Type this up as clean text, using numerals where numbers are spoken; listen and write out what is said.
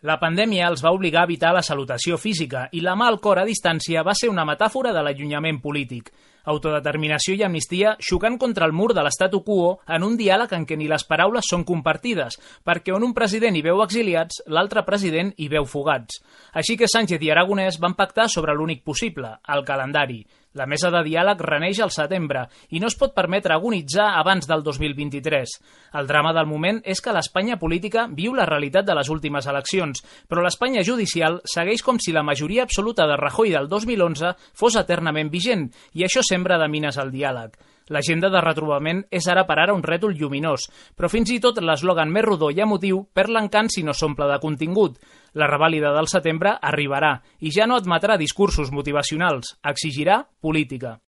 La pandèmia els va obligar a evitar la salutació física i la mà al cor a distància va ser una metàfora de l'allunyament polític. Autodeterminació i amnistia xocant contra el mur de l'statu quo en un diàleg en què ni les paraules són compartides, perquè on un president hi veu exiliats, l'altre president hi veu fugats. Així que Sánchez i Aragonès van pactar sobre l'únic possible, el calendari. La mesa de diàleg reneix al setembre i no es pot permetre agonitzar abans del 2023. El drama del moment és que l'Espanya política viu la realitat de les últimes eleccions, però l'Espanya judicial segueix com si la majoria absoluta de Rajoy del 2011 fos eternament vigent, i això sembra de mines al diàleg. L'agenda de retrobament és ara per ara un rètol lluminós, però fins i tot l'eslògan més rodó i emotiu perd l'encant si no s'omple de contingut. La revàlida del setembre arribarà i ja no admetrà discursos motivacionals, exigirà política.